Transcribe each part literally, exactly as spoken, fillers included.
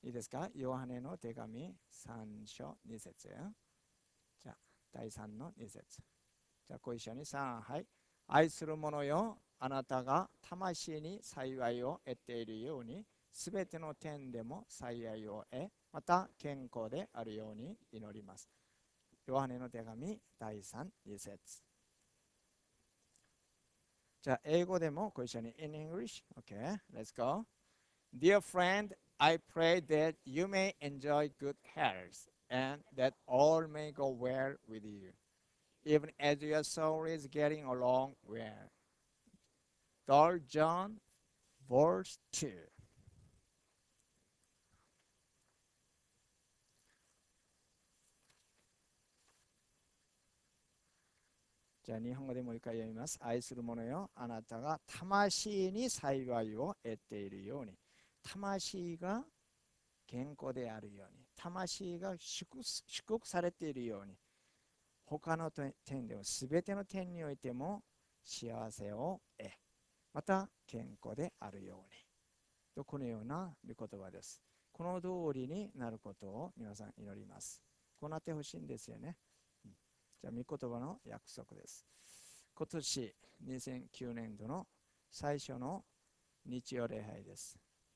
いいですか？ヨハネの手紙さん章に節。じゃあ、だいさんのに節。じゃあ、ご一緒にさん、はい。愛する者よ、あなたが魂に幸いを得ているように、すべての点でも幸いを得、また健康であるように祈ります。ヨハネの手紙だいさん、に節。じゃあ、英語でもご一緒に in English. Okay, let's go. Dear friend, I pray that you may enjoy good health and that all may go well with you, even as your soul is getting along well. Third John, verse two. じゃあ日本語でもう一回読みます。愛する者よ、あなたが魂に幸いを得ているように、魂が健康であるように、魂が祝福されているように、他の点でも全ての点においても幸せを得、また健康であるようにと、このような御言葉です。この通りになることを皆さん祈ります。こうなってほしいんですよね。じゃあ御言葉の約束です。今年にせんきゅうねん度の最初の日曜礼拝です。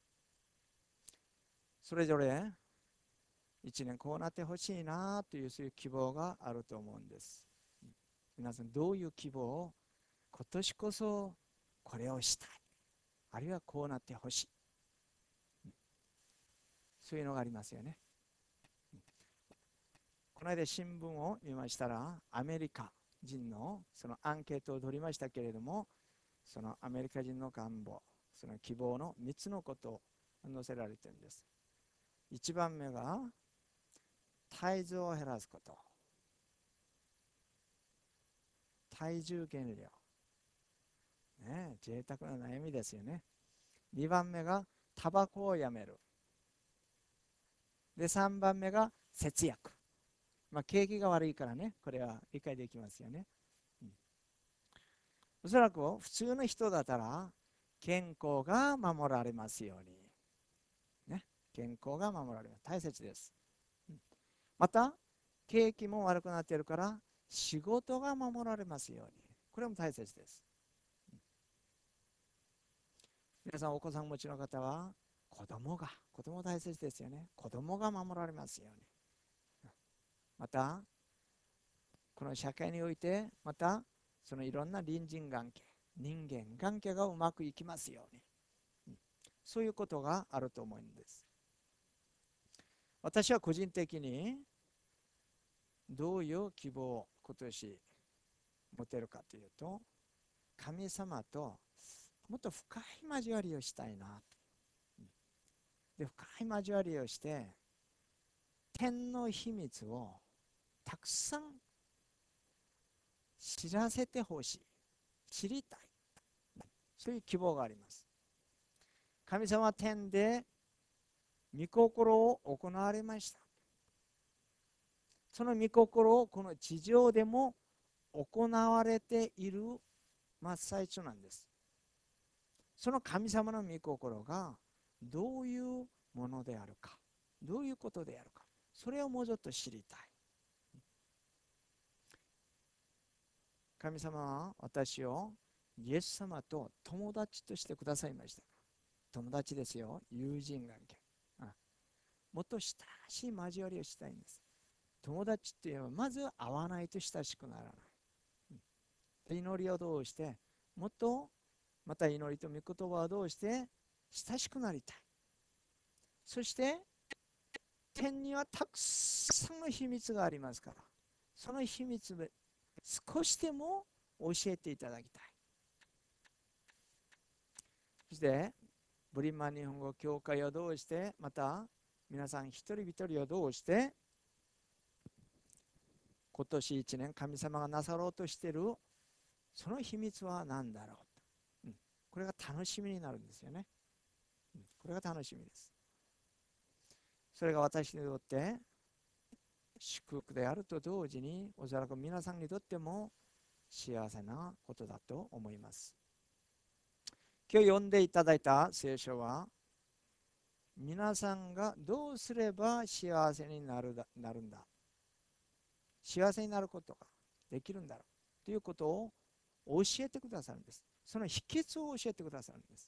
それぞれいちねんこうなってほしいなというそういう希望があると思うんです。皆さんどういう希望を、今年こそこれをしたい、あるいはこうなってほしい、そういうのがありますよね。この間新聞を見ましたら、アメリカ人のそのアンケートを取りましたけれども、そのアメリカ人の願望、その希望のみっつのことを載せられているんです。いちばんめが体重を減らすこと、体重減量、ね、贅沢な悩みですよね。にばんめがタバコをやめる。でさんばんめが節約。まあ景気が悪いからね、これは理解できますよね。うん、おそらく普通の人だったら健康が守られますように、ね、健康が守られます。大切です。うん、また景気も悪くなっているから仕事が守られますように、これも大切です。皆さんお子さん持ちの方は子供が子供大切ですよね。子供が守られますように。またこの社会において、またそのいろんな隣人関係、人間関係がうまくいきますように、うん、そういうことがあると思うんです。私は個人的にどういう希望を今年持てるかというと、神様ともっと深い交わりをしたいなと。で、深い交わりをして天の秘密をたくさん知らせてほしい、知りたい、そういう希望があります。神様は天で御心を行われました。その御心をこの地上でも行われている真っ最中なんです。その神様の御心がどういうものであるか、どういうことであるか、それをもうちょっと知りたい。神様は私をイエス様と友達としてくださいました。友達ですよ、友人関係。あ、もっと親しい交わりをしたいんです。友達っていうのはまず会わないと親しくならない。祈りをどうして、もっとまた祈りと御言葉をどうして親しくなりたい。そして天にはたくさんの秘密がありますから、その秘密を少しでも教えていただきたい。そしてブリンマン日本語教会をどうして、また皆さん一人一人をどうして今年一年神様がなさろうとしているその秘密は何だろう、うん、これが楽しみになるんですよね。うん、これが楽しみです。それが私にとって祝福であると同時に、おそらく皆さんにとっても幸せなことだと思います。今日読んでいただいた聖書は皆さんがどうすれば幸せになるだ、なるんだ。幸せになることができるんだろうということを教えてくださるんです。その秘訣を教えてくださるんです。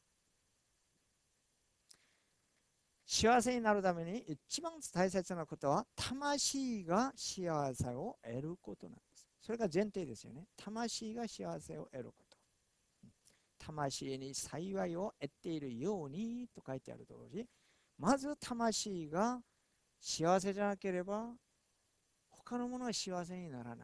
幸せになるために一番大切なことは、魂が幸せを得ることなんです。それが前提ですよね。魂が幸せを得ること。魂に幸いを得ているようにと書いてある通り、まず魂が幸せじゃなければ、他のものは幸せにならない。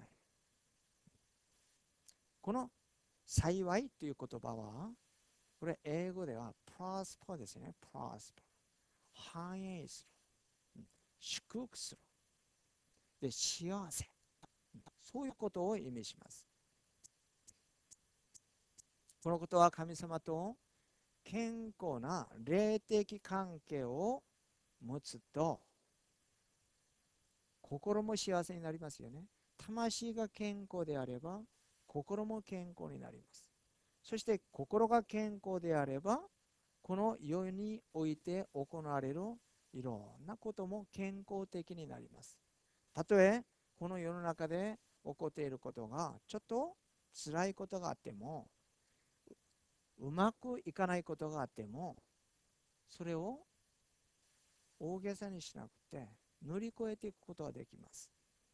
この幸いという言葉は、これ英語ではプロスパーですね。プロスパー。繁栄する。祝福する。で、幸せ。そういうことを意味します。このことは神様と健康な霊的関係を持つと、心も幸せになりますよね。魂が健康であれば、心も健康になります。そして心が健康であれば、この世において行われるいろんなことも健康的になります。たとえこの世の中で起こっていることがちょっと辛いことがあっても、うまくいかないことがあっても、それを大げさにしなくて乗り越えていくことができます。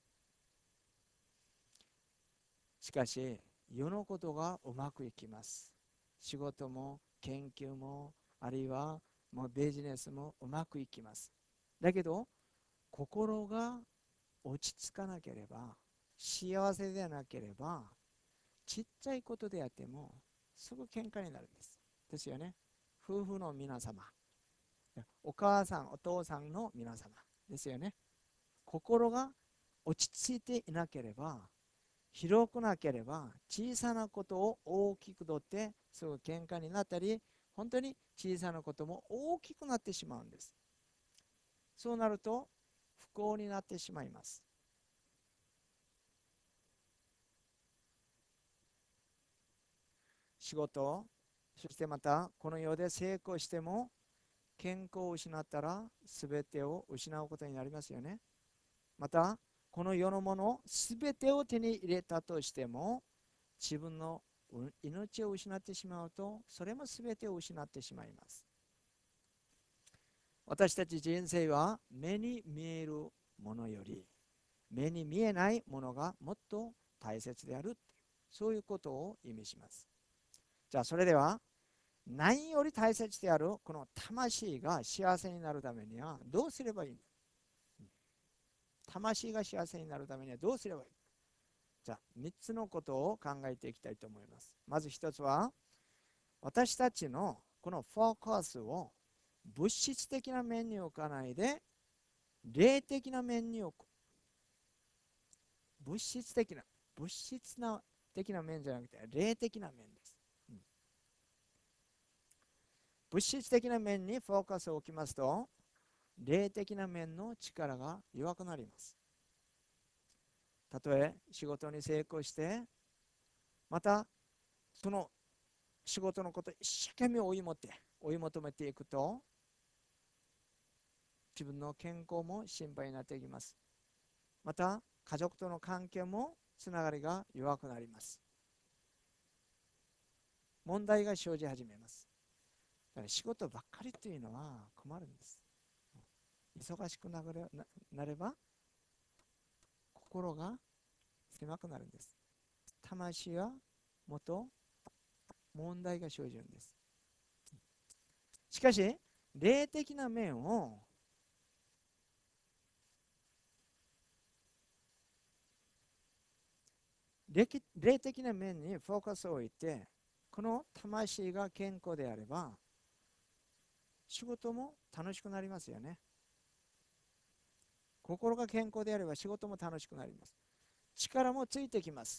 しかし世のことがうまくいきます。仕事も研究もあるいはもうビジネスもうまくいきます。だけど心が落ち着かなければ、幸せでなければ、ちっちゃいことであってもすぐ喧嘩になるんです。ですよね。夫婦の皆様、お母さんお父さんの皆様ですよね。心が落ち着いていなければ、広くなければ、小さなことを大きくとってすぐ喧嘩になったり、本当に小さなことも大きくなってしまうんです。そうなると不幸になってしまいます。仕事、そしてまたこの世で成功しても、健康を失ったら全てを失うことになりますよね。またこの世のもの全てを手に入れたとしても、自分の命を失ってしまうと、それも全てを失ってしまいます。私たち人生は目に見えるものより目に見えないものがもっと大切である、そういうことを意味します。じゃあそれでは、何より大切であるこの魂が幸せになるためにはどうすればいいの？魂が幸せになるためにはどうすればいいの？じゃあみっつのことを考えていきたいと思います。まずひとつは、私たちのこのフォーカスを物質的な面に置かないで、霊的な面に置く。物質的な、物質な的な面じゃなくて、霊的な面です。うん、物質的な面にフォーカスを置きますと、霊的な面の力が弱くなります。たとえ仕事に成功して、またその仕事のことを一生懸命追い求めて追い求めていくと、自分の健康も心配になっていきます。また家族との関係もつながりが弱くなります。問題が生じ始めます。だから仕事ばっかりというのは困るんです。忙しくなれななれば心が狭くなるんです。魂はもっと問題が生じるんです。しかし霊的な面を霊的な面にフォーカスを置いて、この魂が健康であれば仕事も楽しくなりますよね。心が健康であれば仕事も楽しくなります。力もついてきます。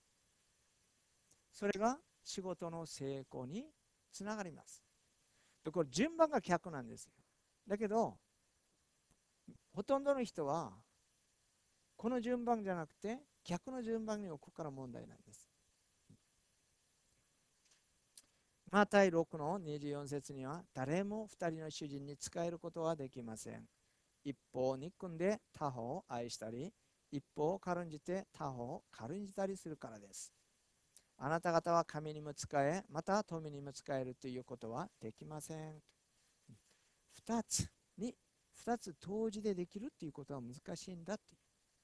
それが仕事の成功につながります。でこれ順番が逆なんですよ。だけどほとんどの人はこの順番じゃなくて逆の順番に置くから問題なんです。 マタイろくのにじゅうよん節には、誰も二人の主人に仕えることはできません。一方を憎んで他方を愛したり、一方を軽んじて他方を軽んじたりするからです。あなた方は神にも仕え、また富にも仕えるということはできません。二つに、二つ同時でできるということは難しいんだっていう。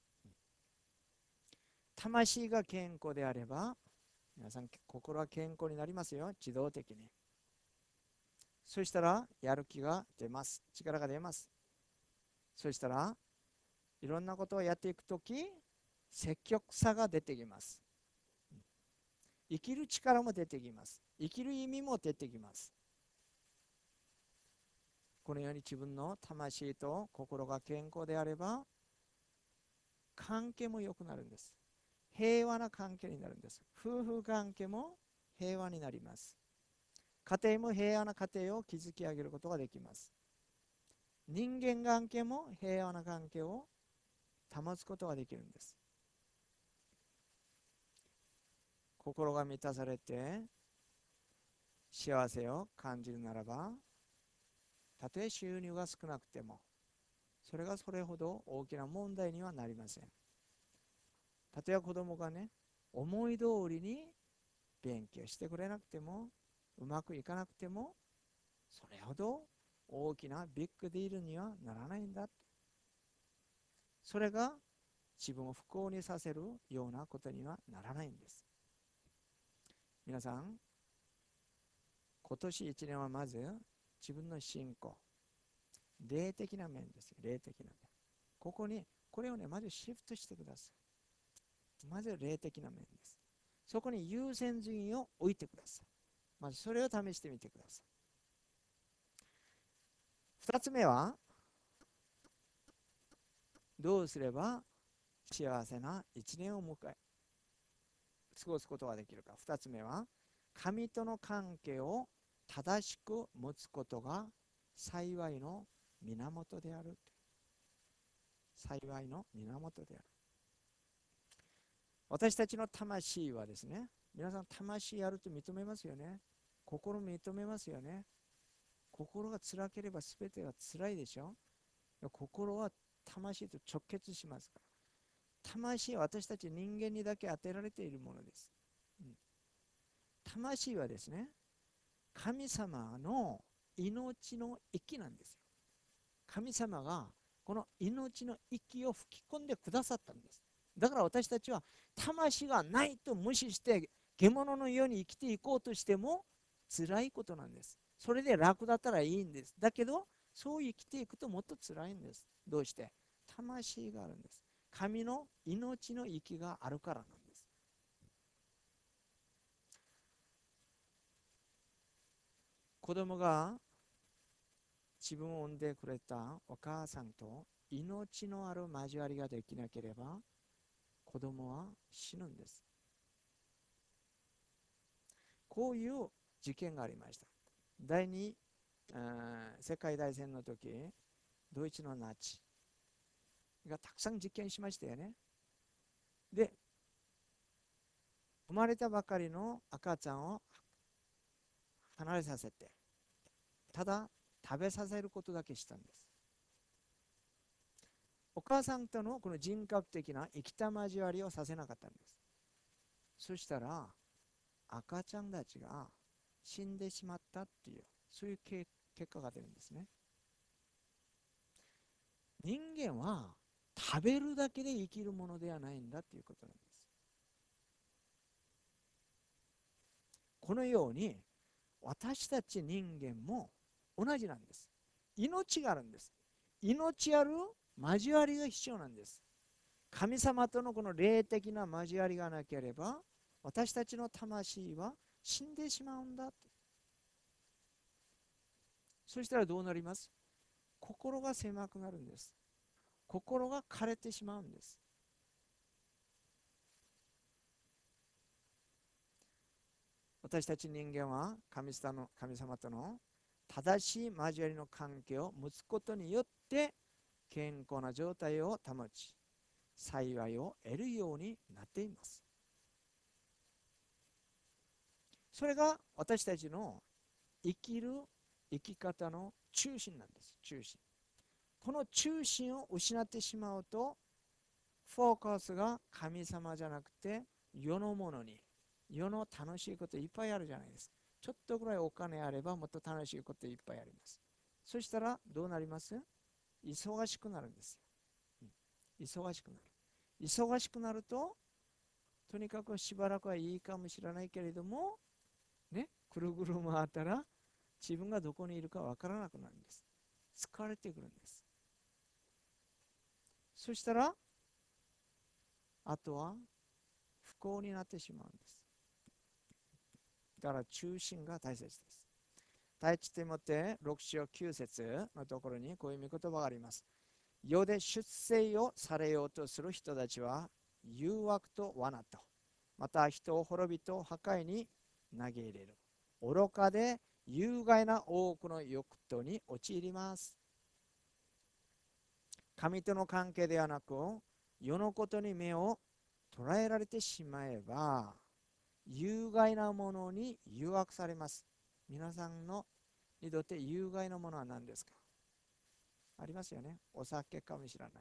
魂が健康であれば、皆さん心は健康になりますよ、自動的に。そしたらやる気が出ます、力が出ます。そしたらいろんなことをやっていくとき、積極さが出てきます。生きる力も出てきます。生きる意味も出てきます。このように自分の魂と心が健康であれば、関係も良くなるんです。平和な関係になるんです。夫婦関係も平和になります。家庭も平和な家庭を築き上げることができます。人間関係も平和な関係を保つことができるんです。心が満たされて幸せを感じるならば、たとえ収入が少なくても、それがそれほど大きな問題にはなりません。たとえ子供がね、思い通りに勉強してくれなくても、うまくいかなくても、それほど大きなビッグディールにはならないんだ。それが自分を不幸にさせるようなことにはならないんです。皆さん、今年一年はまず自分の信仰、霊的な面ですよ。霊的な面。ここに、これをね、まずシフトしてください。まず霊的な面です。そこに優先順位を置いてください。まずそれを試してみてください。二つ目は、どうすれば幸せな一年を迎え、過ごすことができるか。二つ目は、神との関係を正しく持つことが幸いの源である。幸いの源である。私たちの魂はですね、皆さん魂あると認めますよね。心認めますよね。心が辛ければ全てが辛いでしょ。心は魂と直結しますから。魂は私たち人間にだけ当てられているものです。うん、魂はですね、神様の命の息なんですよ。神様がこの命の息を吹き込んでくださったんです。だから私たちは魂がないと無視して獣のように生きていこうとしても辛いことなんです。それで楽だったらいいんです。だけどそう生きていくともっと辛いんです。どうして？魂があるんです。神の命の息があるからなんです。子供が自分を産んでくれたお母さんと命のある交わりができなければ子供は死ぬんです。こういう事件がありました。第二世界大戦の時、ドイツのナチがたくさん実験しましたよね。で、生まれたばかりの赤ちゃんを離れさせて、ただ食べさせることだけしたんです。お母さんとのこの人格的な生きた交わりをさせなかったんです。そしたら赤ちゃんたちが死んでしまったっていう、そういう結果が出るんですね。人間は食べるだけで生きるものではないんだっていうことなんです。このように私たち人間も同じなんです。命があるんです。命ある交わりが必要なんです。神様とのこの霊的な交わりがなければ私たちの魂は死んでしまうんだ。そしたらどうなります？心が狭くなるんです。心が枯れてしまうんです。私たち人間は神様の神様との正しい交わりの関係を持つことによって健康な状態を保ち、幸いを得るようになっています。 それが私たちの生きる生き方の中心なんです。中心。この中心を失ってしまうと、フォーカスが神様じゃなくて世のものに、世の楽しいこといっぱいあるじゃないですか。ちょっとぐらいお金あればもっと楽しいこといっぱいあります。そしたらどうなります？忙しくなるんですよ。うん、忙しくなる。忙しくなると、とにかくしばらくはいいかもしれないけれども、ね、ぐるぐる回ったら自分がどこにいるかわからなくなるんです。疲れてくるんです。そしたら、あとは不幸になってしまうんです。だから中心が大切です。第一テモテろく章きゅう節のところにこういう見言葉があります。世で出世をされようとする人たちは誘惑と罠と、また人を滅びと破壊に投げ入れる。愚かで有害な多くの欲とに陥ります。神との関係ではなく、世のことに目を捉えられてしまえば、有害なものに誘惑されます。皆さんのにとって有害なものは何ですか？ありますよね。お酒かもしれない。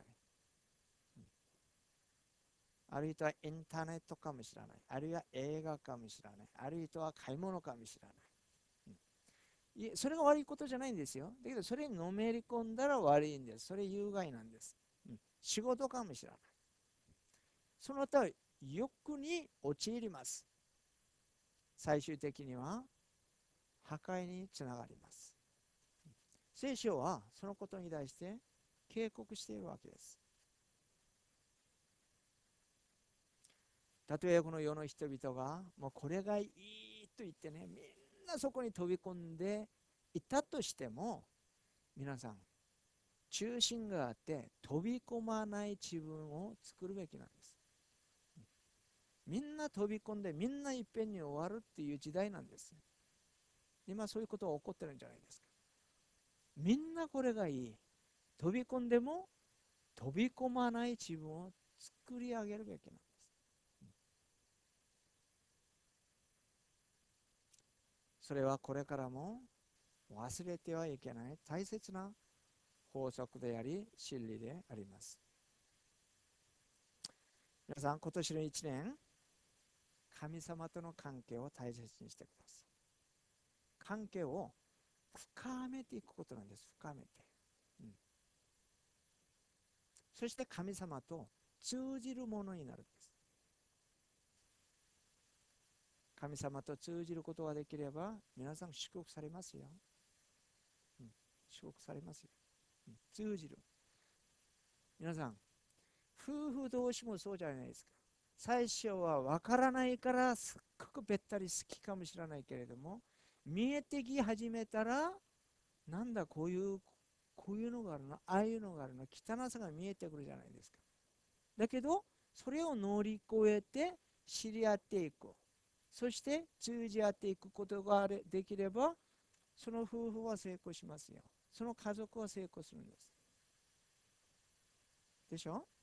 あるいはインターネットかもしれない。あるいは映画かもしれない。あるいは買い物かもしれない。いえ、それが悪いことじゃないんですよ。だけど、それにのめり込んだら悪いんです。それ有害なんです。うん、仕事かもしれない。その他、欲に陥ります。最終的には破壊につながります。聖書はそのことに対して警告しているわけです。たとえこの世の人々がもうこれがいいと言ってね、みんなそこに飛び込んでいたとしても、皆さん中心があって飛び込まない自分を作るべきなんです。みんな飛び込んでみんないっぺんに終わるっていう時代なんです。今そういうことが起こってるんじゃないですか。みんなこれがいい、飛び込んでも飛び込まない自分を作り上げるべきなんです。それはこれからも忘れてはいけない大切な法則であり真理であります。皆さん、今年のいちねん、神様との関係を大切にしてください。関係を深めていくことなんです。深めて、うん、そして神様と通じるものになるんです。神様と通じることができれば皆さん祝福されますよ、うん、祝福されますよ、うん、通じる。皆さん、夫婦同士もそうじゃないですか。最初は分からないからすっごくべったり好きかもしれないけれども、見えてき始めたら、なんだこういうこういうのがあるな、ああいうのがあるな、汚さが見えてくるじゃないですか。だけどそれを乗り越えて知り合っていく、そして通じ合っていくことができれば、その夫婦は成功しますよ。その家族は成功するんです。でしょ？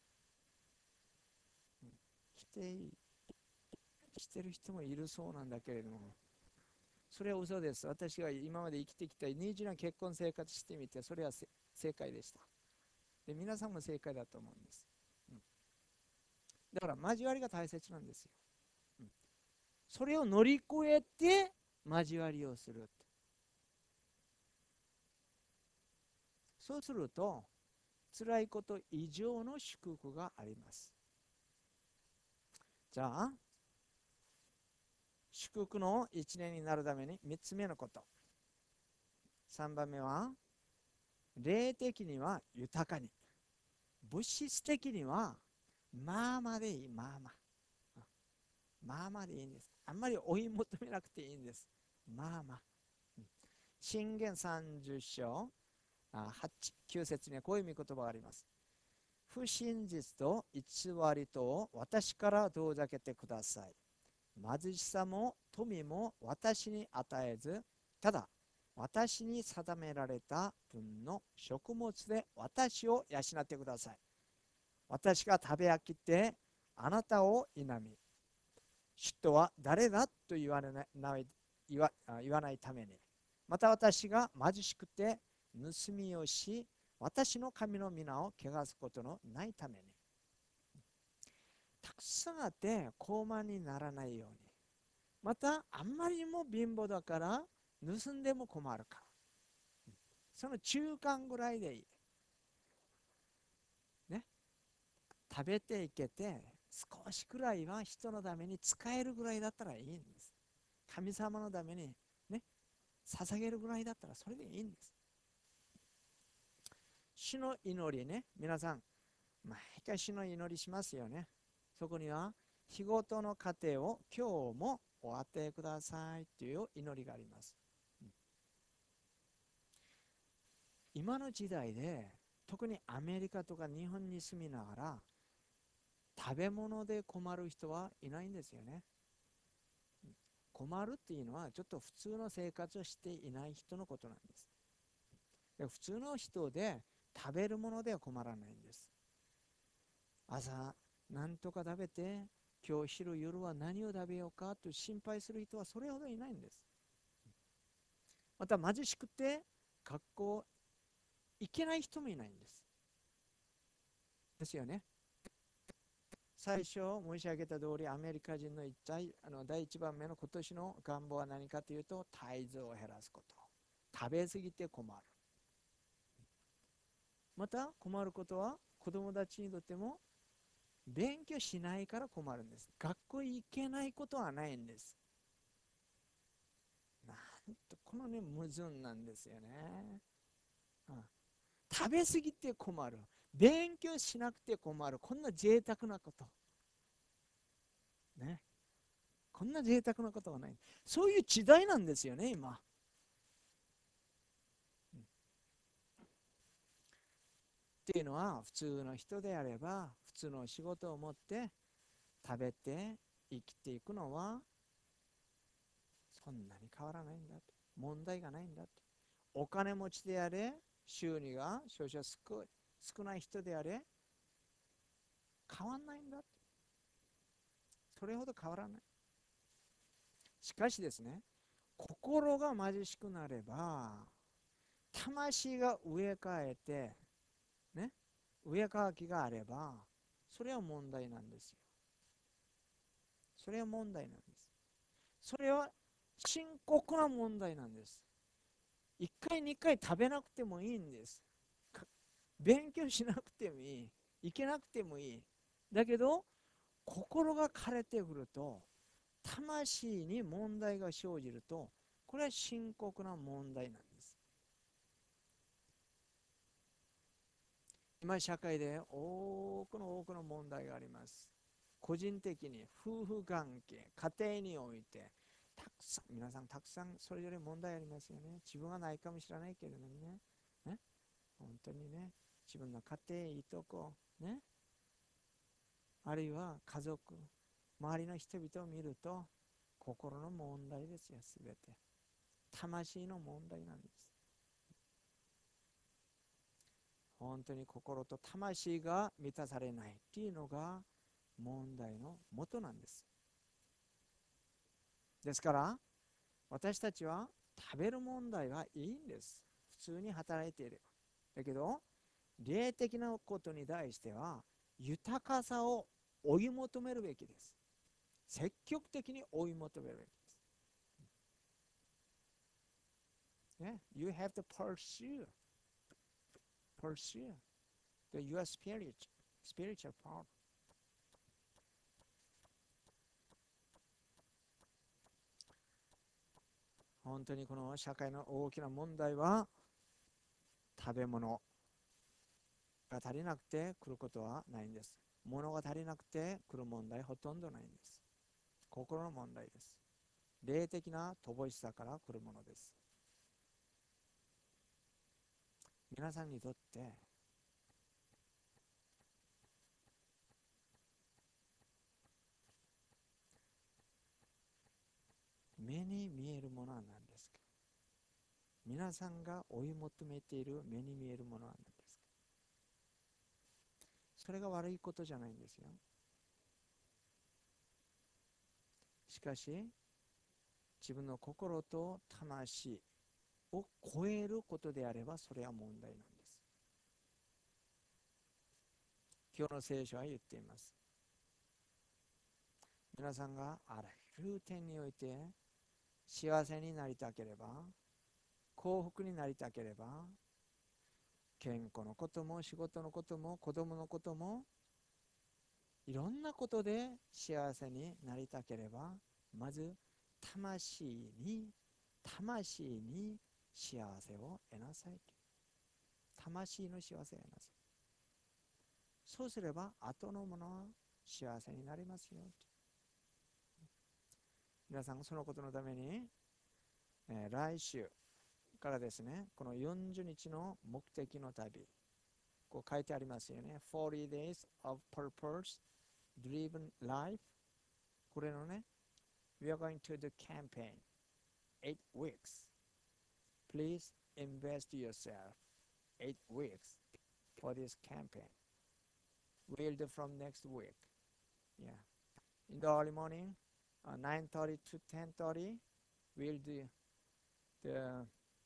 否定してる人もいるそうなんだけれども、それは嘘です。私が今まで生きてきたにじゅうねん結婚生活してみて、それは正解でした。で、皆さんも正解だと思うんです。うん、だから交わりが大切なんですよ。うん、それを乗り越えて交わりをする。そうすると辛いこと以上の祝福があります。じゃあ祝福の一年になるためにみっつめのこと。さんばんめは、霊的には豊かに、物質的にはまあまあでいい。まあまあまあまあでいいんです。あんまり追い求めなくていいんです。まあまあ。箴言さんじゅう章はち、きゅう節にはこういう見言葉があります。不真実と偽りとを私から遠ざけてください。貧しさも富も私に与えず、ただ私に定められた分の食物で私を養ってください。私が食べ飽きてあなたを否み、主とは誰だと言われない言わ、言わないために、また私が貧しくて盗みをし、私の神の皆を汚すことのないために、たくさんあって高慢にならないように、またあんまりにも貧乏だから盗んでも困るから、その中間ぐらいでいいね。食べていけて少しくらいは人のために使えるぐらいだったらいいんです。神様のためにね、捧げるぐらいだったらそれでいいんです。主の祈りね、皆さん毎回主の祈りしますよね。そこには日ごとの糧を今日もお与えくださいという祈りがあります。今の時代で特にアメリカとか日本に住みながら食べ物で困る人はいないんですよね。困るっていうのはちょっと普通の生活をしていない人のことなんです。で普通の人で食べるものでは困らないんです。朝なんとか食べて今日昼夜は何を食べようかと心配する人はそれほどいないんです。また貧しくて学校行けない人もいないんです。ですよね。最初申し上げた通り、アメリカ人の一体あの第一番目の今年の願望は何かというと、体重を減らすこと。食べ過ぎて困る。また困ることは子供たちにとっても勉強しないから困るんです。学校行けないことはないんです。なんとこのね矛盾なんですよね。うん、食べ過ぎて困る。勉強しなくて困る。こんな贅沢なこと。ね。こんな贅沢なことはない。そういう時代なんですよね、今。っていうのは、普通の人であれば、普通の仕事を持って食べて生きていくのは、そんなに変わらないんだと。問題がないんだと。お金持ちであれ、収入が少々少少ない人であれ、変わんないんだと。それほど変わらない。しかしですね、心が貧しくなれば、魂が植え替えて、ね、植え替きがあれば、それは問題なんですよ。それは問題なんです。それは深刻な問題なんです。いっかい、にかい食べなくてもいいんです。勉強しなくてもいい。行けなくてもいい。だけど、心が枯れてくると、魂に問題が生じると、これは深刻な問題なんです。今、社会で多くの多くの問題があります。個人的に、夫婦関係、家庭において、たくさん、皆さんたくさんそれぞれ問題ありますよね。自分はないかもしれないけれどもね。ね、本当にね、自分の家庭、いとこ、ね、あるいは家族、周りの人々を見ると、心の問題ですよ、すべて。魂の問題なんです。本当に心と魂が満たされないっていうのが問題の元なんです。ですから私たちは食べる問題はいいんです。普通に働いていれば。だけど霊的なことに対しては豊かさを追い求めるべきです。積極的に追い求めるべきです。ね、You have to pursue pursue the your spiritual spiritual power。本当にこの社会の大きな問題は食べ物が足りなくて来ることはないんです。物が足りなくて来る問題ほとんどないんです。心の問題です。霊的な乏しさから来るものです。皆さんにとって目に見えるものは何ですか？皆さんが追い求めている目に見えるものは何ですか？それが悪いことじゃないんですよ。しかし自分の心と魂を超えることであれば、それは問題なんです。今日の聖書は言っています。皆さんがあらゆる点において幸せになりたければ、幸福になりたければ、健康のことも仕事のことも子供のこともいろんなことで幸せになりたければ、まず魂に魂に幸せを得なさい。魂の幸せを得なさい。そうすれば後のものは幸せになりますよ。皆さんそのことのために、えー、来週からですね、このよんじゅうにちの目的の旅、こう書いてありますよね。フォーティー days of purpose driven life。これのね、We are going to the campaign eight weeks. Please invest yourself eight weeks for this campaign. We'll do from next week. Yeah. In the early morning, uh, nine thirty to ten thirty, we'll do the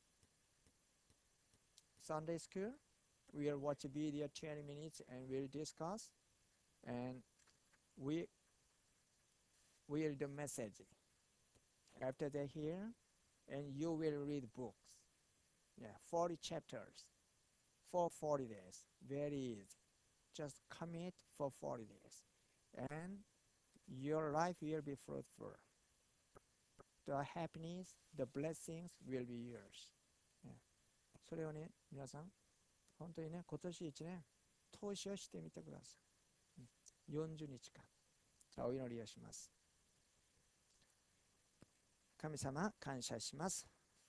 Sunday school. We'll watch a video twenty minutes and we'll discuss. And we will do message. After they hear, and you will read books. Yeah, forty chapters for forty days. Very easy. Just commit for forty days. And your life will be fruitful. The happiness, the blessings will be yours. Yeah. それをね、皆さん、本当にね、今年一年、投資をしてみてください。よんじゅうにちかん。じゃあお祈りをします。神様、感謝します。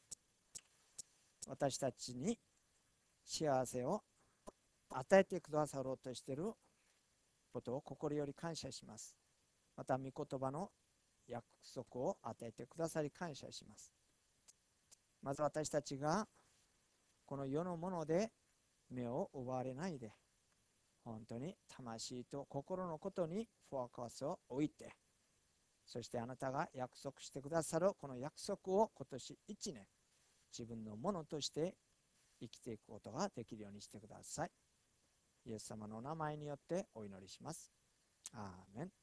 私たちに幸せを与えてくださろうとしていることを心より感謝します。また、御言葉の約束を与えてくださり感謝します。まず私たちがこの世のもので目を奪われないで、本当に魂と心のことにフォーカスを置いて、そしてあなたが約束してくださるこの約束を今年いちねん自分のものとして生きていくことができるようにしてください。イエス様のお名前によってお祈りします。アーメン。